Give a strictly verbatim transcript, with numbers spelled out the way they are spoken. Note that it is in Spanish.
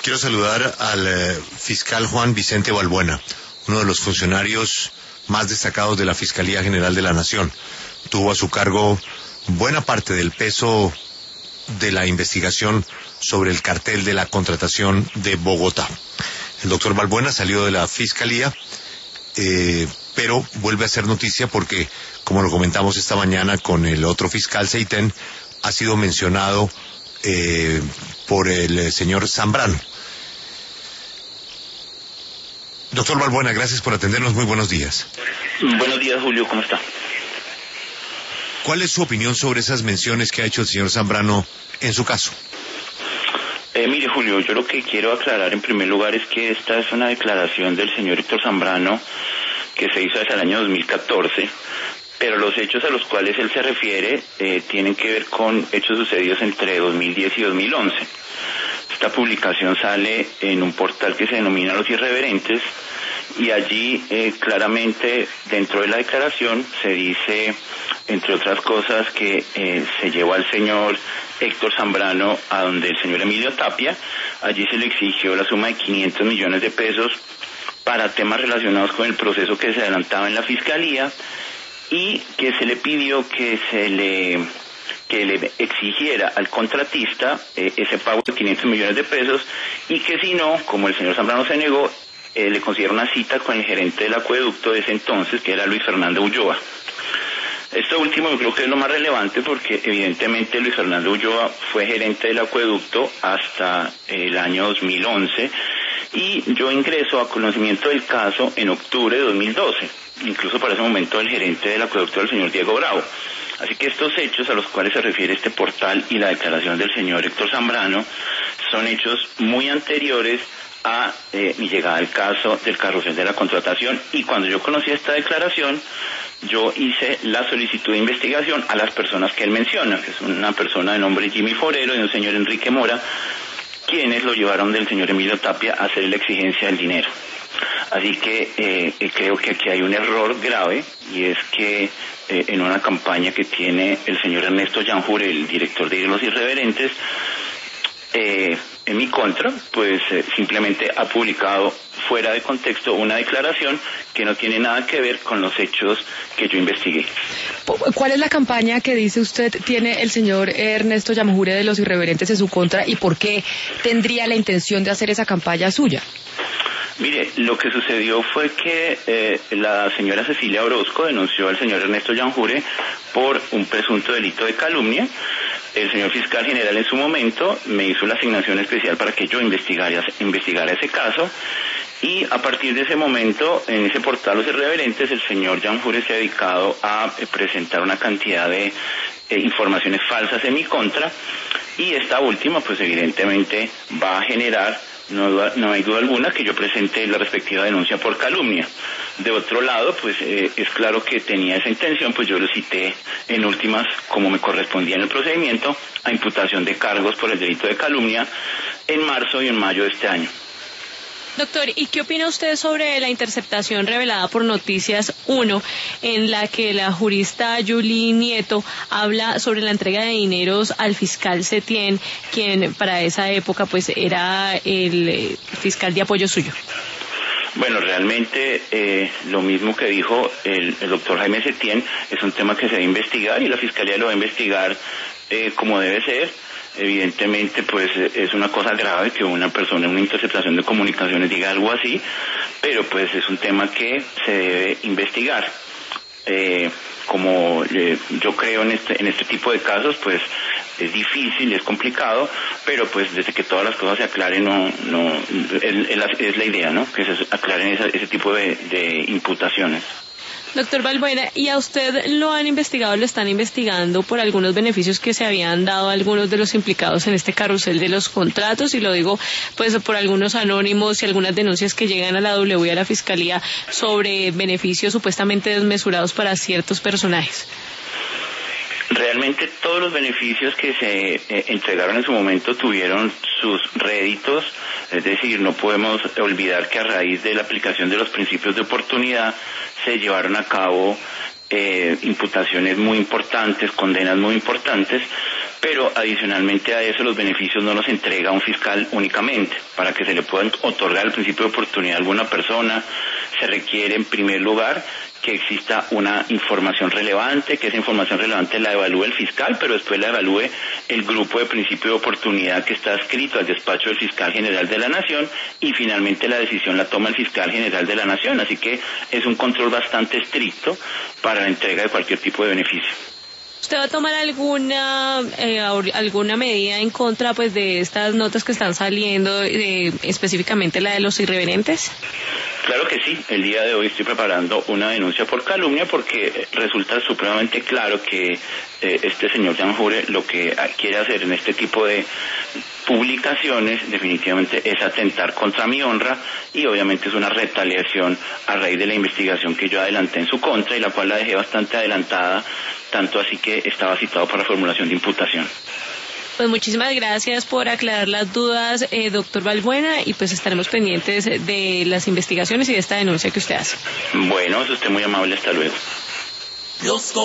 Quiero saludar al eh, fiscal Juan Vicente Balbuena, uno de los funcionarios más destacados de la Fiscalía General de la Nación. Tuvo a su cargo buena parte del peso de la investigación sobre el cartel de la contratación de Bogotá. El doctor Balbuena salió de la Fiscalía, eh, pero vuelve a hacer noticia porque, como lo comentamos esta mañana con el otro fiscal Seitén, ha sido mencionado eh, por el señor Zambrano. Doctor Balbuena, gracias por atendernos. Muy buenos días. Buenos días, Julio. ¿Cómo está? ¿Cuál es su opinión sobre esas menciones que ha hecho el señor Zambrano en su caso? Eh, mire, Julio, yo lo que quiero aclarar en primer lugar es que esta es una declaración del señor Héctor Zambrano que se hizo desde el año dos mil catorce, pero los hechos a los cuales él se refiere eh, tienen que ver con hechos sucedidos entre dos mil diez y dos mil once. Esta publicación sale en un portal que se denomina Los Irreverentes y allí eh, claramente dentro de la declaración se dice, entre otras cosas, que eh, se llevó al señor Héctor Zambrano a donde el señor Emilio Tapia. Allí se le exigió la suma de quinientos millones de pesos para temas relacionados con el proceso que se adelantaba en la Fiscalía y que se le pidió que se le... que le exigiera al contratista eh, ese pago de quinientos millones de pesos y que si no, como el señor Zambrano se negó, eh, le consiguiera una cita con el gerente del acueducto de ese entonces, que era Luis Fernando Ulloa. Esto último yo creo que es lo más relevante porque evidentemente Luis Fernando Ulloa fue gerente del acueducto hasta el año dos mil once y yo ingreso a conocimiento del caso en octubre de dos mil doce, incluso para ese momento el gerente del acueducto era el señor Diego Bravo. Así que estos hechos a los cuales se refiere este portal y la declaración del señor Héctor Zambrano son hechos muy anteriores a eh, mi llegada al caso del carrusel de la contratación, y cuando yo conocí esta declaración yo hice la solicitud de investigación a las personas que él menciona, que es una persona de nombre Jimmy Forero y un señor Enrique Mora, quienes lo llevaron del señor Emilio Tapia a hacer la exigencia del dinero. Así que eh, creo que aquí hay un error grave, y es que eh, en una campaña que tiene el señor Ernesto Llanjure, el director de Los Irreverentes, eh, en mi contra, pues eh, simplemente ha publicado fuera de contexto una declaración que no tiene nada que ver con los hechos que yo investigué. ¿Cuál es la campaña que dice usted tiene el señor Ernesto Llanjure de Los Irreverentes en su contra y por qué tendría la intención de hacer esa campaña suya? Mire, lo que sucedió fue que eh, la señora Cecilia Orozco denunció al señor Ernesto Llanjure por un presunto delito de calumnia. El señor fiscal general en su momento me hizo la asignación especial para que yo investigara, investigara ese caso, y a partir de ese momento, en ese portal Los Irreverentes, el señor Llanjure se ha dedicado a eh, presentar una cantidad de eh, informaciones falsas en mi contra, y esta última pues evidentemente va a generar, No, no hay duda alguna, que yo presente la respectiva denuncia por calumnia. De otro lado, pues eh, es claro que tenía esa intención, pues yo lo cité en últimas, como me correspondía en el procedimiento, a imputación de cargos por el delito de calumnia en marzo y en mayo de este año. Doctor, ¿y qué opina usted sobre la interceptación revelada por Noticias uno, en la que la jurista Julie Nieto habla sobre la entrega de dineros al fiscal Setién, quien para esa época pues era el fiscal de apoyo suyo? Bueno, realmente eh, lo mismo que dijo el, el doctor Jaime Setién es un tema que se debe investigar, y la Fiscalía lo va a investigar eh, como debe ser. Evidentemente, pues es una cosa grave que una persona en una interceptación de comunicaciones diga algo así, pero pues es un tema que se debe investigar. Eh, como eh, yo creo en este en este tipo de casos, pues es difícil, es complicado, pero pues desde que todas las cosas se aclaren, no no es, es, la, es la idea, ¿no? Que se aclaren esa, ese tipo de, de imputaciones. Doctor Balbuena, ¿y a usted lo han investigado, lo están investigando por algunos beneficios que se habían dado a algunos de los implicados en este carrusel de los contratos? Y lo digo pues por algunos anónimos y algunas denuncias que llegan a la W y a la Fiscalía sobre beneficios supuestamente desmesurados para ciertos personajes. Realmente todos los beneficios que se eh, entregaron en su momento tuvieron sus réditos, es decir, no podemos olvidar que a raíz de la aplicación de los principios de oportunidad se llevaron a cabo eh, imputaciones muy importantes, condenas muy importantes, pero adicionalmente a eso los beneficios no los entrega un fiscal únicamente. Para que se le pueda otorgar el principio de oportunidad a alguna persona, se requiere en primer lugar que exista una información relevante, que esa información relevante la evalúe el fiscal, pero después la evalúe el grupo de principio de oportunidad que está adscrito al despacho del fiscal general de la Nación, y finalmente la decisión la toma el fiscal general de la Nación. Así que es un control bastante estricto para la entrega de cualquier tipo de beneficio. ¿Usted va a tomar alguna eh, alguna medida en contra pues de estas notas que están saliendo, eh, específicamente la de los irreverentes? Claro que sí. El día de hoy estoy preparando una denuncia por calumnia porque resulta supremamente claro que eh, este señor Yamujure lo que quiere hacer en este tipo de publicaciones definitivamente es atentar contra mi honra, y obviamente es una retaliación a raíz de la investigación que yo adelanté en su contra y la cual la dejé bastante adelantada, tanto así que estaba citado para formulación de imputación. Pues muchísimas gracias por aclarar las dudas, eh, doctor Balbuena, y pues estaremos pendientes de las investigaciones y de esta denuncia que usted hace. Bueno, es usted muy amable, hasta luego.